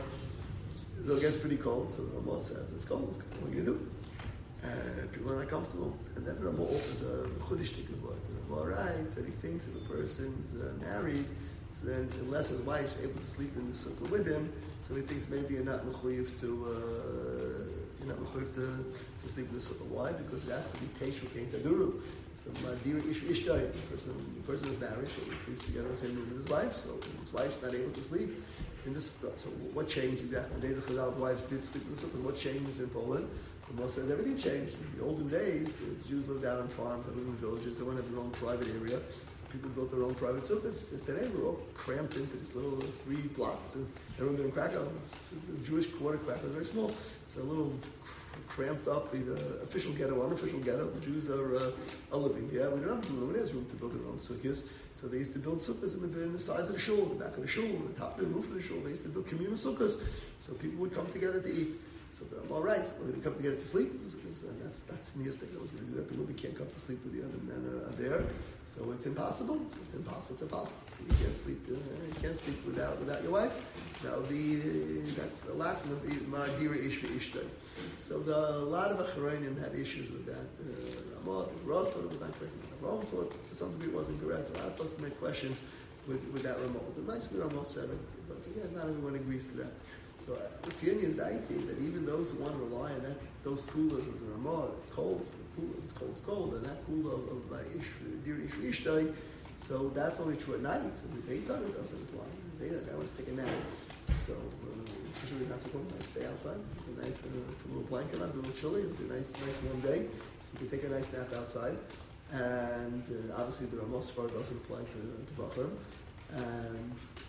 so it gets pretty cold. So the Ramah says, it's cold, it's cold. What are you going to do? And people are not comfortable. And then the Ramah offers a Chudish Tikva. The Ramah writes that he thinks if a person's uh, married, so then unless his wife's able to sleep in the sukkah with him, so he thinks maybe you're not mechuyev to, uh, you're not mechuyev to, to sleep in the sukkah. Why? Because it has to be Teish V'Kein Taduru. So Madira Ish Ishtai, the person, the person is married, so he sleeps together in the same room with his wife, so his wife's not able to sleep in the sukkah. So what changed exactly? In the days of Chazal, the wives did sleep in the sukkah. What changed in Poland? The Moshe says everything changed. In the olden days, the Jews lived out on farms, they lived in villages, they wanted their own private area. People built their own private sukkahs. Since today, we're all cramped into this little three blocks, and everyone in Krakow, the Jewish quarter Krakow is very small. So a little cramped up, either official ghetto, unofficial ghetto. The Jews are, uh, are living there. We don't have nobody has room to build their own sukkahs. So they used to build sukkahs in the, in the size of the shul, the back of the shul, the top of the roof of the shul. They used to build communal sukkahs. So people would come together to eat. So they're all right. So we're going to come together to sleep. Because, uh, that's that's the nearest thing I was going to do that. The women can't come to sleep with the other men are, are there. So it's impossible. So it's impossible. It's impossible. So you can't sleep. Uh, you can't sleep without without your wife. That would be uh, that's the lack of ma'adira ish v'ishtay. So the, a lot of Acharayim had issues with that. Ramah uh, thought it was not correct. Ramah thought to some degree it wasn't correct. A lot of us make questions with, with that Ramah. The nice Ramah said it, but again, not everyone agrees to that. So uh, the feeling is the idea that even those who want to rely on that, those coolers of the Ramah, it's cold, it's cold, it's cold, and that cooler of, of uh, ish, dear ish ishtai, so that's only true at night. In the daytime it doesn't apply. In the daytime, I want to take a nap. So uh, usually not so cold. I stay outside, a nice, uh, put a little blanket on, a little chilly. It's a nice, nice warm day, so you can take a nice nap outside. And uh, obviously the Ramah Sfar doesn't apply to, to Bachar. And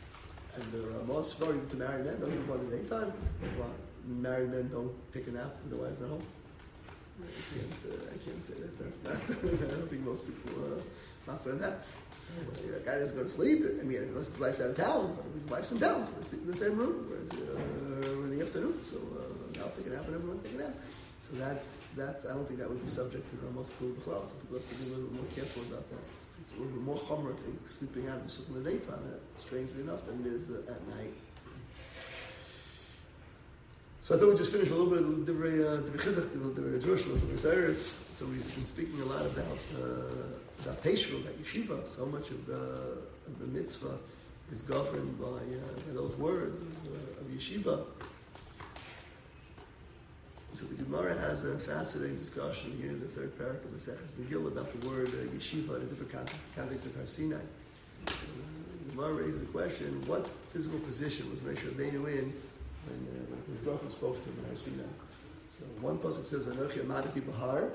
And there are most sorry to married men don't even bother the daytime. Well, married men don't take a nap when the wives at home. I can't, uh, I can't say that. That's not. I don't think most people uh, not for a nap. So uh, a guy doesn't go to sleep. I mean, unless his wife's out of town, his wife's in town, so they sleep in the same room. Whereas uh, in the afternoon, so uh, I'll take a nap and everyone's taking a nap. So that's that's. I don't think that would be subject to the most cool b'chlal. So people have to be a little bit more careful about that. It's, it's a little bit more chomer, I think, sleeping out of the sukkah in the daytime, uh, strangely enough, than it is uh, at night. So I thought we'd just finish a little bit of the Chizuk, the Jerusalem, the Cyrus. So we've been speaking a lot about uh, about Teshuvah, about Yeshiva. So much of the, of the mitzvah is governed by, uh, by those words of, uh, of Yeshiva. So the Gemara has a fascinating discussion here in the third parak of the Seches Megillah about the word uh, Yeshiva in a different context, the context of Har Sinai. Uh, the Gemara raises the question: what physical position was Moshe Rabbeinu in when uh, when Baruch Hu spoke to him in Har Sinai? So one pasuk says, "V'anochi amadati b'har."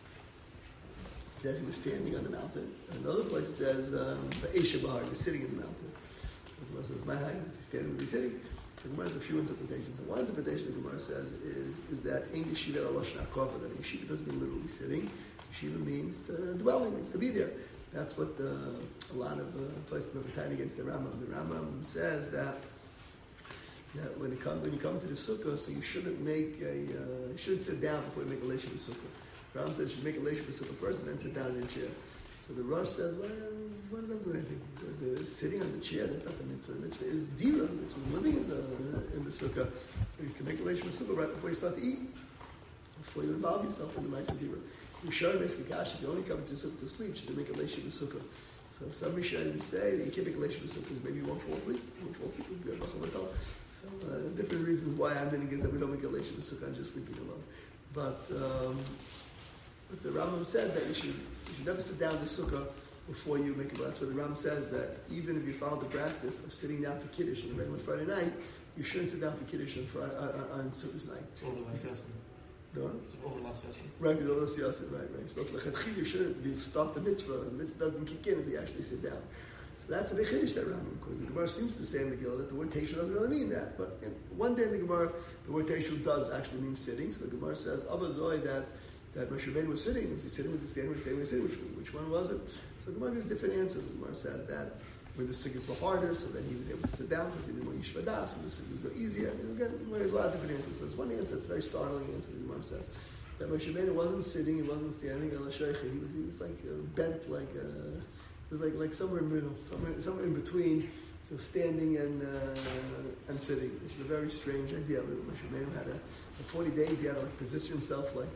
It says he was standing on the mountain. Another place it says, "V'esha b'har," he was sitting in the mountain. So the Gemara says, "My height was he standing? Was he sitting?" The Gemara has a few interpretations. And one interpretation the Gemara says is, is that in yeshiva aloshna akova, that yeshiva doesn't mean literally sitting. Yeshiva means to dwelling, means to be there. That's what uh, a lot of uh, places are fighting against the Rambam. The Rambam says that that when it comes when you come to the sukkah, so you shouldn't make a uh, you shouldn't sit down before you make a leisha b'sukkah. The Rambam says you should make a leisha b'sukkah first and then sit down in a chair. So the Rosh says, well, what does that do with anything? So the sitting on the chair, that's not the mitzvah. The mitzvah is dira, which is living in the in the sukkah. So you can make a leisha b'sukkah right before you start to eat, before you involve yourself in the ma'aseh dira. You show basically kash, if you only come to sukkah to sleep, you should make a leisha b'sukkah. So some Rishonim say that you can't make a leisha b'sukkah because maybe you won't fall asleep. You won't fall asleep. You'll be a So uh, different reasons why I'm meaning is that we don't make a leisha b'sukkah just sleeping alone. But um, but the Rambam said that you should you should never sit down in the sukkah before you make it. That's what the Rambam says, that even if you follow the practice of sitting down for Kiddush on a regular Friday night, you shouldn't sit down for Kiddush on, Friday, uh, on Sukkah's night. It's over last lesson. The what? It's over last lesson. Right, because over the siyasa, right, right. You're supposed to lechatchil, you shouldn't be start the mitzvah. The mitzvah doesn't kick in if you actually sit down. So that's a big chiddush, that Rambam, because the Gemara seems to say in the Gillah that the word Teshu doesn't really mean that. But in, one day in the Gemara, the word Teshu does actually mean sitting. So the Gemara says, Abba Zoy, that that Moshe Rabbeinu was sitting. Was he sitting? Was he standing? Was he standing? Was he sitting? Which, which one was it? So the Gemara gives different answers. The Gemara says that when the sikkahs were harder, so then he was able to sit down because he didn't want Yishva Das. When the sikkahs were easier, and again, there's a lot of different answers. So there's one answer that's a very startling answer. The Gemara says that Moshe Rabbeinu wasn't sitting, he wasn't standing on the sheikh. He was he was like uh, bent, like uh, it was like like somewhere in the middle, somewhere somewhere in between. So standing and uh, and sitting, which is a very strange idea. Moshe Rabbeinu had a, for forty days he had to like position himself like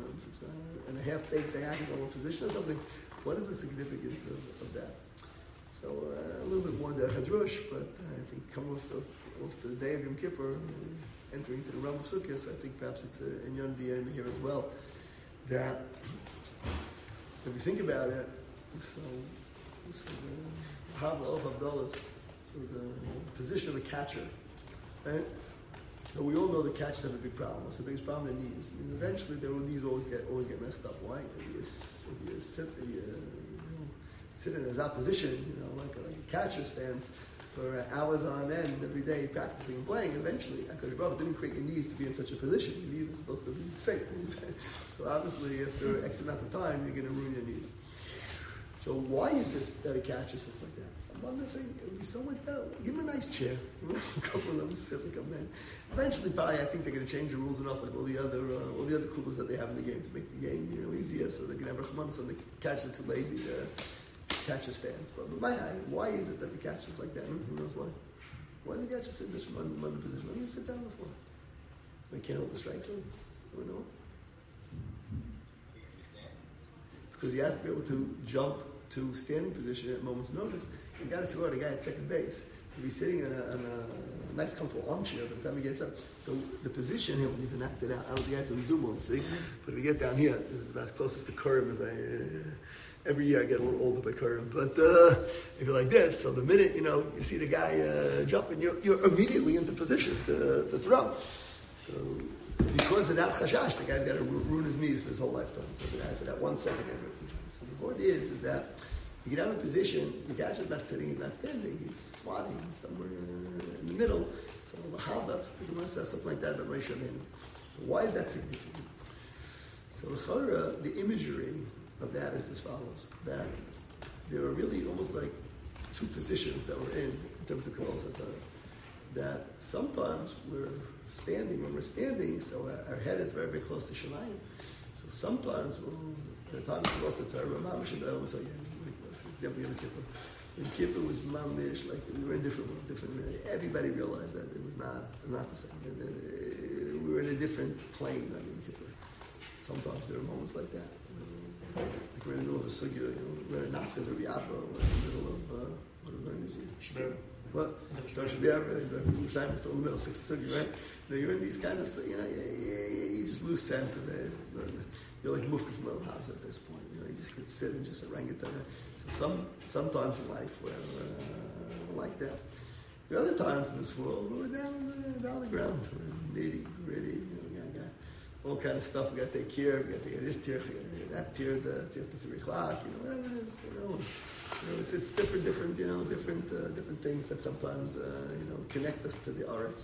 uh, in a half-baked diagonal position or something. What is the significance of, of that? So uh, a little bit more derech hadrush, but I think coming off the, off the day of Yom Kippur, uh, entering into the realm of Sukkot, I think perhaps it's a inyan diyam here as well. That if you think about it, so so the Havla of Havdalas. So the position of the catcher, right? So we all know the catchers have a big problem. What's the biggest problem? Their knees. I mean, eventually, their knees always get always get messed up. Why? If you, if you sit, if you, you know, sit in his opposition, you know, like a, like a catcher stands for uh, hours on end every day practicing and playing. Eventually, Hakadosh Baruch Hu didn't create your knees to be in such a position. Your knees are supposed to be straight. So obviously, after X amount of time, you're going to ruin your knees. So why is it that a catcher sits like that? I'm wondering, it would be so much better. Give him a nice chair. A couple of them sit like a man. Eventually, probably, I think they're going to change the rules enough, like all the other uh, all the other coolers that they have in the game, to make the game, you know, easier, so they can have Rachman, so the catchers are too lazy to catch a stance. But, but my eye, why is it that the catcher's like that? Who knows why? Why does the catcher sit in this one position? Why don't you sit down before? They can't hold the strike zone. Do we know? Because he has to be able to jump to standing position at a moment's notice. You got to throw out a guy at second base. He'll be sitting in a, in a nice, comfortable armchair by the time he gets up. So the position here, we'll even act it out. I don't think guys on Zoom won't see, but if we get down here, this is about as close to Kurim as I. Uh, every year I get a little older by Kurim. But uh, if you're like this, so the minute you know you see the guy uh, jumping, you're, you're immediately into position to, to throw. So because of that chashash, the guy's got to ruin his knees for his whole lifetime for that, for that one second. So the point is, is that You can have a position, the gad's not sitting, he's not standing, he's squatting somewhere in the middle. So how that's the Gemara says something like that about Moshe Rabbeinu. So why is that significant? So the, the imagery of that is as follows: that there are really almost like two positions that we're in in terms of Kabbalah Satorah. That sometimes we're standing when we're standing, so our, our head is very, very close to Shemayim. So sometimes we'll, at the time of Kabbalah Satorah, we're mamish in the Elmas again. For example, Yom Kippur. Yom Kippur was mamish, like we were in different world, different. Everybody realized that it was not not the same. And then, uh, we were in a different plane on Yom Kippur. Sometimes there are moments like that. Like we're in the middle of a sugya, you know, we're in Naskah the Riabba, we're in the middle of uh, what are we learning this year? What? Rosh Hashanah, Yerushalayim is still in the middle, sixth sugi, right? You know, you're in these kind of, you know, you, you, you just lose sense of it. You're like mufka from Elam Haza at this point. You know, you just could sit and just orangutan. So some, sometimes in life we're uh, like that. There are other times in this world where we're down the, down the ground, nitty gritty. You know, we got, got all kind of stuff we got to take care of. We got to take this tier, that tier, the it's after three o'clock. You know, whatever it is. You know. You know, it's it's different, different, you know, different, uh, different things that sometimes, uh, you know, connect us to the Aretz.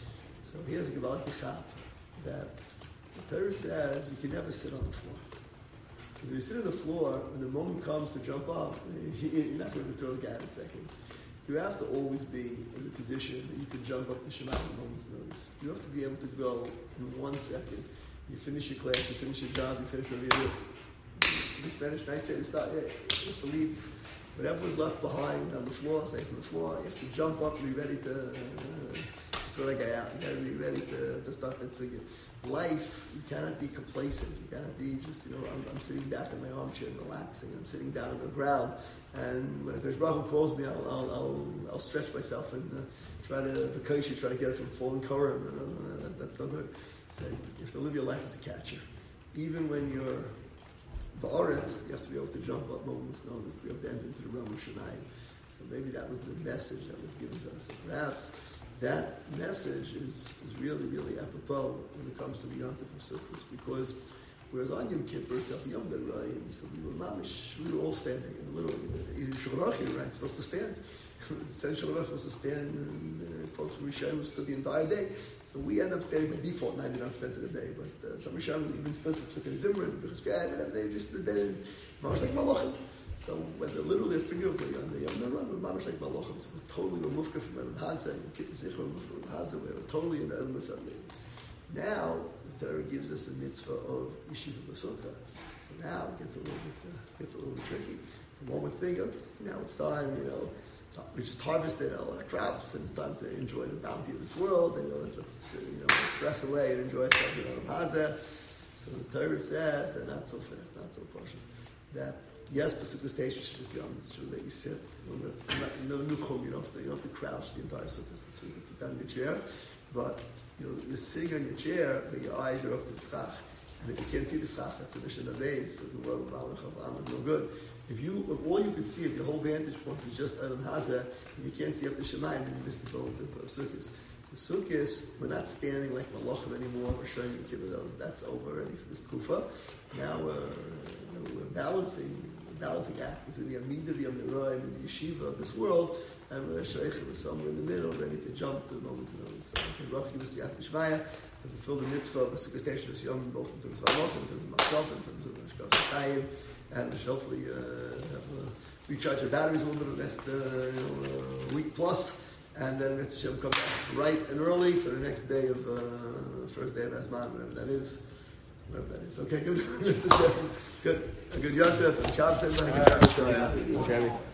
So here's a Gebalat B'chap that the Torah says you can never sit on the floor. Because if you sit on the floor, when the moment comes to jump up, you're not going to throw the guy in a second. You have to always be in the position that you can jump up to Shema at a moment's notice. You have to be able to go in one second. You finish your class, you finish your job, you finish whatever you do. You Spanish night say to start, yeah, you have to leave. Whatever was left behind on the floor, stays on the floor. You have to jump up and be ready to uh, throw that guy out. You got to be ready to, to start that sugya. Life, you cannot be complacent. You cannot be just, you know, I'm, I'm sitting back in my armchair and relaxing. I'm sitting down on the ground. And when Hakadosh Baruch Hu calls me, I'll, I'll, I'll, I'll stretch myself and uh, try to, the kosher, try to get it from falling koram. You know, that, that's no good. So you have to live your life as a catcher. Even when you're Ba'aretz, you have to be able to jump up moments notice, to be able to enter into the realm of Shemayim. So maybe that was the message that was given to us. And perhaps that message is, is really, really apropos when it comes to the Yom Tov of Sukkot, because whereas on Yom Kippur, it's Yom Berayim, so we were mamish, we were all standing, and literally, in Shulchan Aruch, you're right, supposed to stand. Said Shulchan Aruch was to stand, and quotes from Rishayim was stood the entire day. So we end up standing by default ninety-nine percent of the day, but uh, some Rishayim even stood for Pesach and Zimran, because whatever, they just, they didn't, mamish like Malachim. So whether literally or figuratively on the Yom Run, we're mamish like Malachim, so we're totally removed from Elam Haza, Yom Kippur Zichron, removed from Elam Haza, we're totally in the Elam Haza. Now, the Torah gives us a mitzvah of Yeshiva B'Sukkah. So now it gets a little bit, uh, gets a little bit tricky. So one would think, okay, now it's time, you know, we just harvested all our crops, and it's time to enjoy the bounty of this world, and you know, let's, let's you know, stress away and enjoy ourselves in Elam Haza. So the Torah says that not so fast, not so partial, that yes, B'Sukkah station is young, it's true that you sit, no nuchum, you don't have to, you don't have to crouch the entire Sukkah, it's true, you can sit down in your chair. But you know, you're sitting on your chair, but your eyes are up to the schach. And if you can't see the schach, that's the mission of days. So the world of Baal Chavalam is no good. If you, if all you can see, if your whole vantage point is just Elam Haza, and you can't see up to Shemayim, then you miss the goal of Sukkot. So Sukkot, we're not standing like Malachim anymore. We're showing you Kibbutz. That's over already for this Kufa. Now we're, you know, we're balancing, balancing act between the Amidah, the Amniraim, and the Yeshiva of this world. And we're Sheikhim is somewhere in the middle, ready to jump to the moment to notice. So, okay, Baruch Hu B'Siyat Nishmaya, to fulfill the mitzvah of the Sukkot Station of Yom, both in terms of Allah, in terms of myself, in terms of Ashkav Sakayim, and we should hopefully uh, have, uh, recharge our batteries a little bit in the next uh, you know, uh, week plus, and then Mitzvah Shem come back bright and early for the next day of, uh, first day of Azman, whatever that is. Whatever that is. Okay, good. Good. A good Yom Tov, and Shabbos, everybody. Good job.